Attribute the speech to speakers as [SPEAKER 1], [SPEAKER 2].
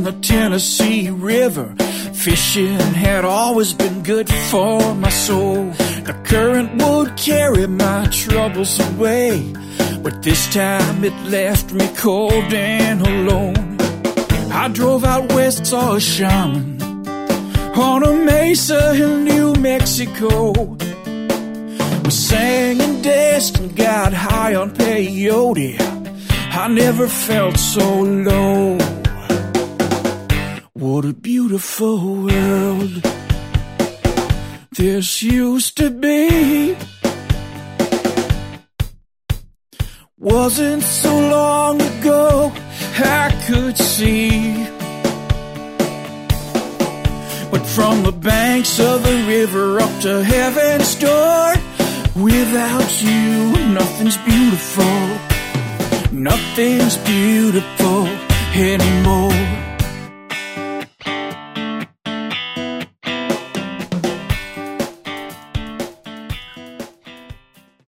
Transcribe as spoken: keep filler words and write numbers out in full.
[SPEAKER 1] the Tennessee River. Fishing had always been good for my soul. The current would carry my troubles away, but this time it left me cold and alone. I drove out west, saw a shaman on a mesa in New Mexico. We sang and danced and got high on peyote. I never felt so low. What a beautiful world this used to be. Wasn't so long ago I could see. But from the banks of the river up to heaven's door, without you, nothing's beautiful. Nothing's beautiful anymore.